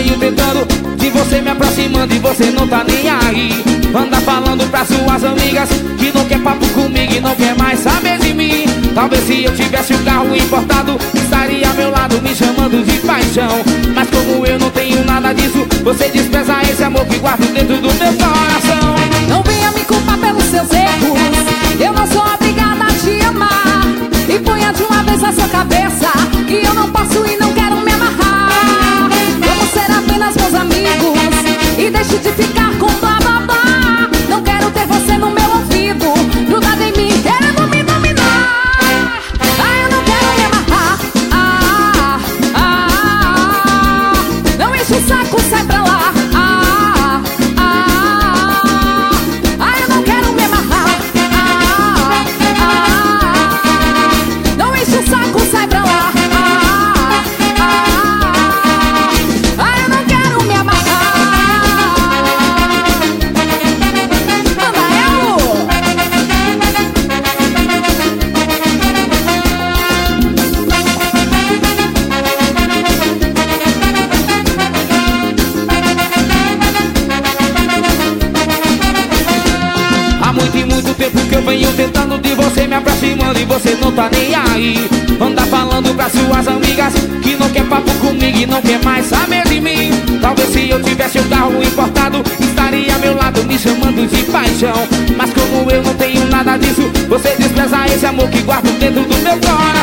venho tentando, de você me aproximando e você não tá nem aí. Anda falando pra suas amigas que não quer papo comigo e não quer mais saber de mim. Talvez se eu tivesse um carro importado, estaria ao meu lado me chamando de paixão. Mas como eu não tenho nada disso, você despreza esse amor que guardo dentro do meu coração. Não venha me culpar pelos seus erros, eu não sou obrigada a te amar. E ponha de uma vez na sua cabeça que eu não posso e não quero me amarrar. Vamos ser apenas meus amigos e deixe de ficar com blá blá blá. Não quero ter você no meu ouvido, grudado em mim, querendo me dominar. Eu não quero me amarrar. Não enche o saco, sai pra lá. Eu não quero me amarrar. Não enche o saco, sai pra lá. Eu não quero me amarrar. Manda eu. Há muito e muito tempo que eu venho tentando, de você me aproximando e você não tá nem aí. Anda falando pra suas amigas que não quer papo comigo e não quer mais saber de mim. Talvez se eu tivesse um carro importado, estaria ao meu lado me chamando de paixão. Mas como eu não tenho nada disso, você despreza esse amor que guardo dentro do meu coração.